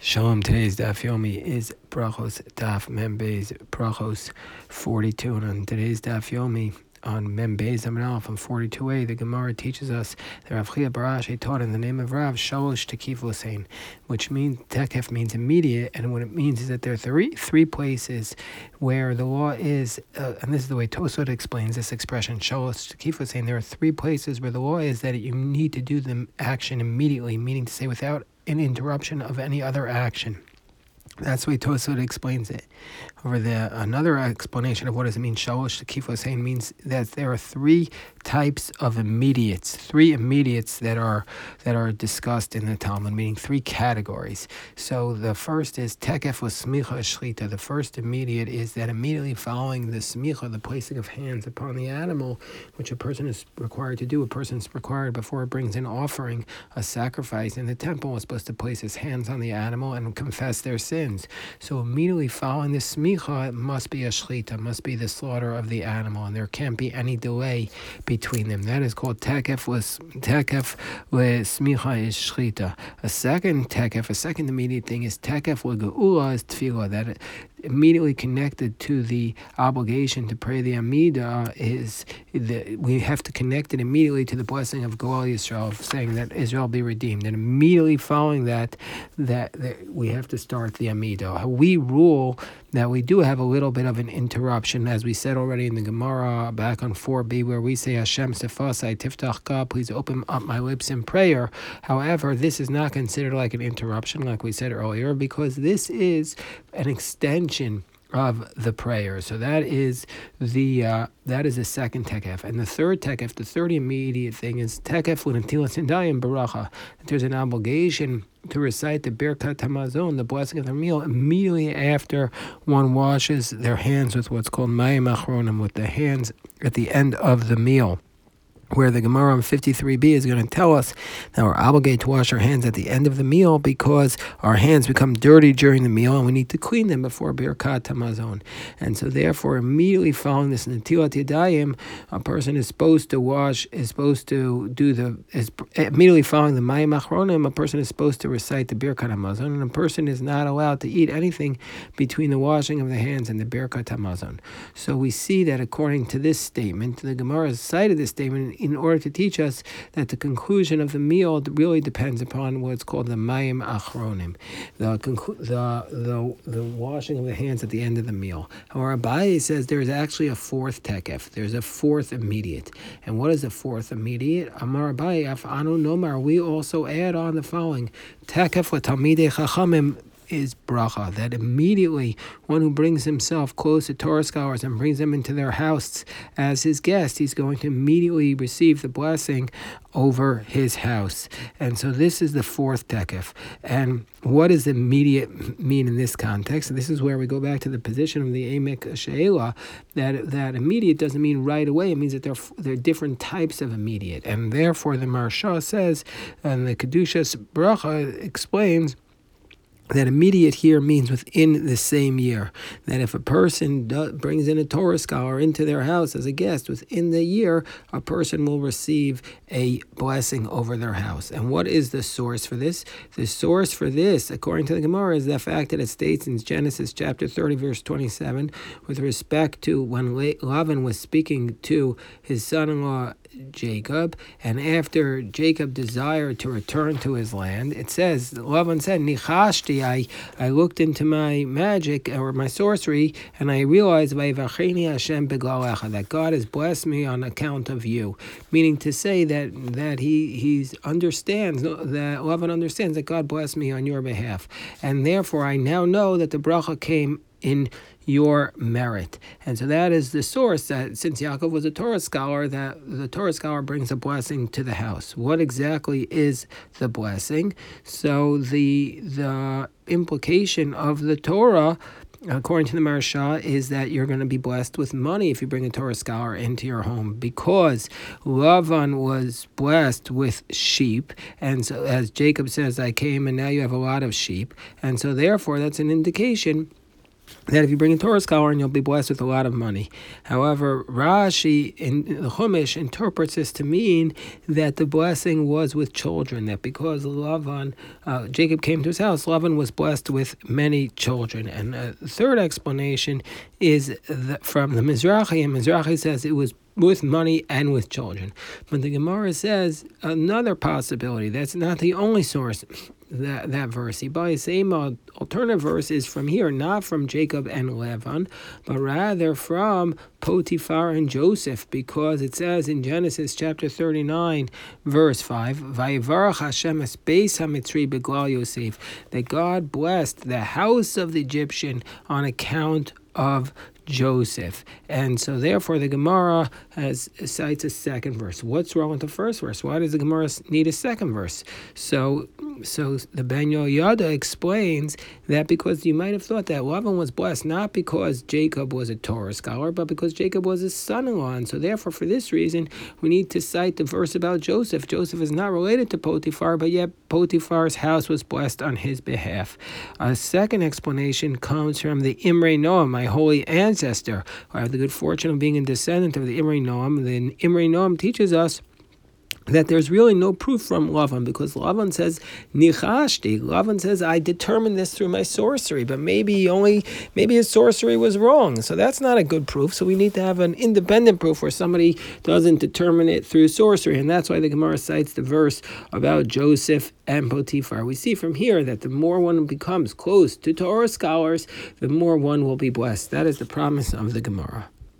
Shalom. Today's Daf Yomi is Brachos Daf Membeis Brachos 42, and on today's Daf Yomi on Membeis Amalaf on 42a, the Gemara teaches us that Rav Chia bar Ashi taught in the name of Rav Shalosh Tekif L'Sein, which means Tekef means immediate, and what it means is that there are three places where the law is, and this is the way Tosot explains this expression Shalosh Tekif L'Sein. There are three places where the law is that you need to do the action immediately, meaning to say without an interruption of any other action. That's the way Tosot explains it. Over there, another explanation of what does it mean, Shalosh Tekif L'Sein, means that there are three types of immediates, that are discussed in the Talmud, meaning three categories. So the first is Tekef L'Smicha Shlita. The first immediate is that immediately following the Smicha, the placing of hands upon the animal, which a person is required to do. A person is required before it brings an offering, a sacrifice in the temple, is supposed to place his hands on the animal and confess their sins. So immediately following the Smicha, it must be a Shlita, must be the slaughter of the animal, and there can't be any delay between them. That is called Tekef L'Smicha is Shlita. A second immediate thing is Tekef L'Geula is Tefillah. That immediately connected to the obligation to pray the Amidah is we have to connect it immediately to the blessing of Goal Yisrael, saying that Israel be redeemed. And immediately following that we have to start the Amidah. We rule that we do have a little bit of an interruption, as we said already in the Gemara back on 4b, where we say Hashem Sefasai Tiftach Ka, please open up my lips in prayer. However, this is not considered like an interruption, like we said earlier, because this is an extension of the prayer. So that is the second tekef. And the third tekef, the third immediate thing, is tekef l'netilas yadayim baracha. There's an obligation to recite the Birkat Hamazon, the blessing of the meal, immediately after one washes their hands with what's called mayim achronim, with the hands at the end of the meal, where the Gemara on 53b is going to tell us that we're obligated to wash our hands at the end of the meal because our hands become dirty during the meal and we need to clean them before Birkat Hamazon. And so therefore, immediately following this Netilat Yadayim, a person is supposed to immediately following the Mayim Achronim, a person is supposed to recite the Birkat Hamazon, and a person is not allowed to eat anything between the washing of the hands and the Birkat Hamazon. So we see that according to this statement, the Gemara has cited this statement in order to teach us that the conclusion of the meal really depends upon what's called the mayim achronim, the washing of the hands at the end of the meal. However, Abaye says there is actually a fourth tekef. There's a fourth immediate. And what is the fourth immediate? Amar Abaye, af anu nomar, we also add on the following: tekef l'talmidei chachamim is bracha, that immediately one who brings himself close to Torah scholars and brings them into their house as his guest, he's going to immediately receive the blessing over his house. And so this is the fourth tekef. And what does immediate mean in this context? And this is where we go back to the position of the Emek She'ela, that immediate doesn't mean right away. It means that there are different types of immediate. And therefore the Maharsha says, and the Kedushas Bracha explains, that immediate here means within the same year. That if a person brings in a Torah scholar into their house as a guest, within the year, a person will receive a blessing over their house. And what is the source for this? The source for this, according to the Gemara, is the fact that it states in Genesis chapter 30, verse 27, with respect to when Lavan was speaking to his son-in-law Jacob, and after Jacob desired to return to his land, it says, Lavan said, Nichashti, I looked into my magic or my sorcery, and I realized that God has blessed me on account of you. Meaning to say that he understands, that Lavan understands that God blessed me on your behalf. And therefore I now know that the bracha came in your merit. And so that is the source, that since Yaakov was a Torah scholar, that the Torah scholar brings a blessing to the house. What exactly is the blessing? So the implication of the Torah, according to the Maharsha, is that you're going to be blessed with money if you bring a Torah scholar into your home, because Lavan was blessed with sheep, and so as Jacob says, I came and now you have a lot of sheep, and so therefore that's an indication that if you bring a Torah scholar and you'll be blessed with a lot of money. However, Rashi in the Chumash interprets this to mean that the blessing was with children, that because Jacob came to his house, Lavan was blessed with many children. And the third explanation is from the Mizrahi, and Mizrahi says it was with money and with children. But the Gemara says another possibility. That's not the only source, that verse. The same alternative verse is from here, not from Jacob and Lavan, but rather from Potiphar and Joseph, because it says in Genesis chapter 39, verse 5, Vayivarach Hashem es beis haMitzri beglal Yosef, that God blessed the house of the Egyptian on account of Joseph. And so therefore the Gemara cites a second verse. What's wrong with the first verse? Why does the Gemara need a second verse? So the Ben Yehoyada explains that because you might have thought that Lavan was blessed not because Jacob was a Torah scholar, but because Jacob was his son-in-law. And so therefore for this reason we need to cite the verse about Joseph. Joseph is not related to Potiphar, but yet Potiphar's house was blessed on his behalf. A second explanation comes from the Imrei Noam, my holy ancestor. I have the good fortune of being a descendant of the Imrei Noam. The Imrei Noam teaches us that there's really no proof from Lavan, because Lavan says nichashti. Lavan says I determined this through my sorcery, but maybe his sorcery was wrong. So that's not a good proof. So we need to have an independent proof where somebody doesn't determine it through sorcery, and that's why the Gemara cites the verse about Joseph and Potiphar. We see from here that the more one becomes close to Torah scholars, the more one will be blessed. That is the promise of the Gemara.